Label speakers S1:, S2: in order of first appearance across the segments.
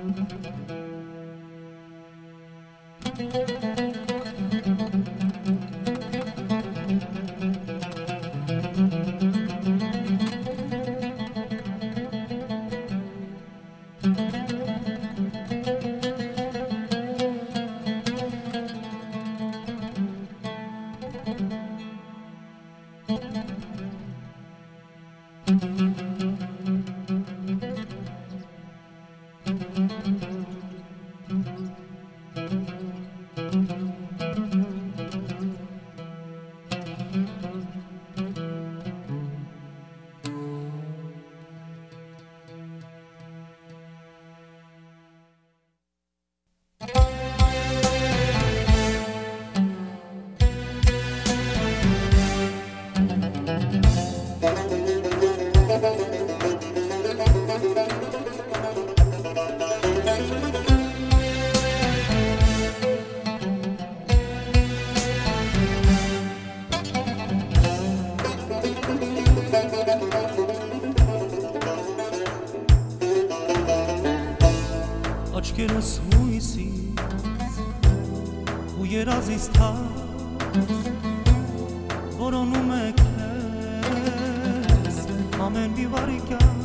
S1: Աչքերս հույսից ու երազից թաց որոնում է քեզ ամեն մի վարիկյան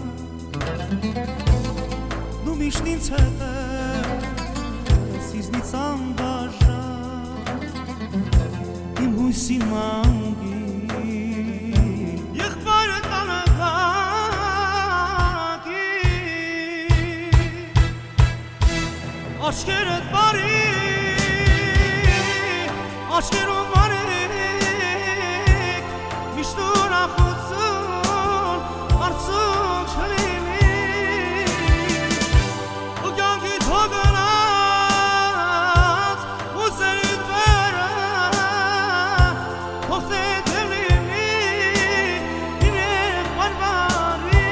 S1: դու միշտ ինձ հետ ես ինձնից անբաժան իմ հույսի մանգի եղբայրը տանակակի Aşkeret bari, aşkeron barik Miştur akutsun, artık şelimi O gangi toganat, o zerit vere Kohte devlimi, inek barbari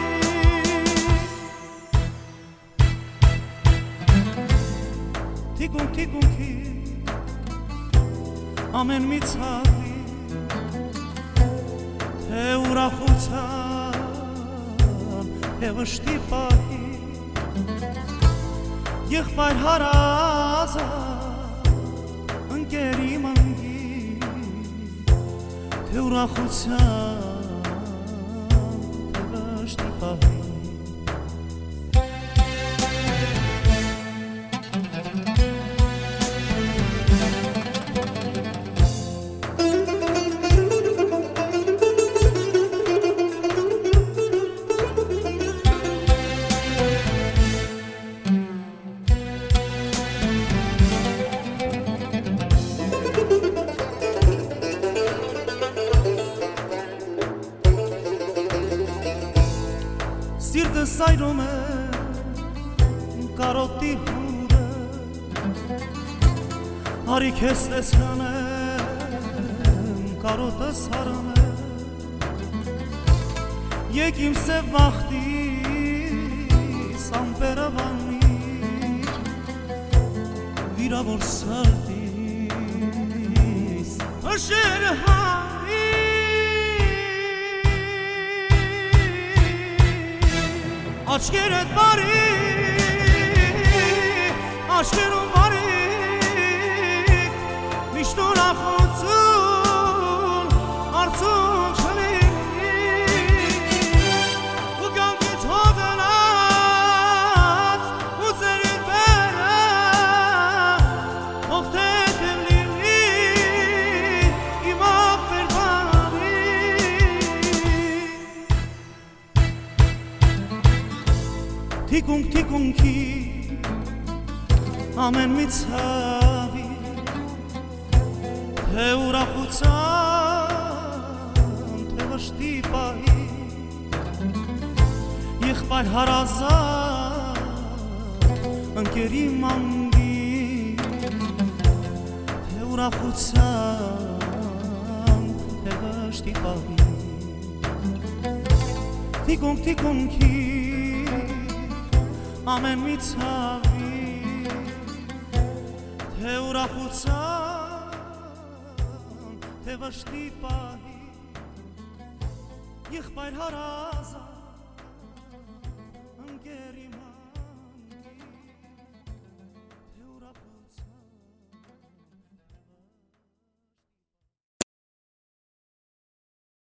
S1: Tikun tikun ki Amen մի ցավի Թե ուրախության Թե վշտի պահի Եղբայր հարազատ Ընկերի մանգի Թե ուրախության Թե վշտի պահի Սիրտս այրում է կարոտի հուրը Արի քեզ տեսնեմ կարոտս հարամ է Եկ իմ սև վախտիս ամպերը վանիր Վիրավոր սրտիս հշերը հարի Aşkeret bari, aşkeron barik Miştur akutsun, artık şelimi Bu gangi toganat, bu zerit vere Kohte devlimi, imak berbari Tikung tikung ki Amen մի ցավի Թե ուրախության Թե վշտի պահի Եղբայր հարազատ Ընկերի մանգի Թե ուրախության Թե վշտի պահի Tikung tikung ki Amen մի ցավի Թե ուրախության Թե վշտի պահի Եղբայր հարազատ Ընկերի